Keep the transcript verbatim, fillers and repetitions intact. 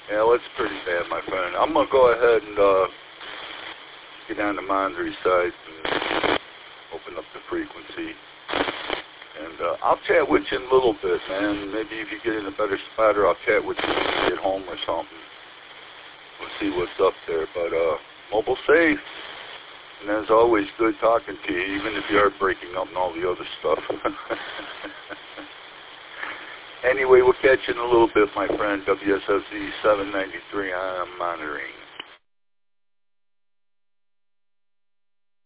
Yeah, well, it's pretty bad, my friend. I'm going to go ahead and uh, get on the monitoring side and open up the frequency. And uh, I'll chat with you in a little bit, man. Maybe if you get in a better spot, or I'll chat with you when you get home or something. We'll see what's up there. But uh, mobile safe. And as always, good talking to you, even if you are breaking up and all the other stuff. Anyway, we'll catch you in a little bit, my friend. W S F Z seven ninety-three on monitoring.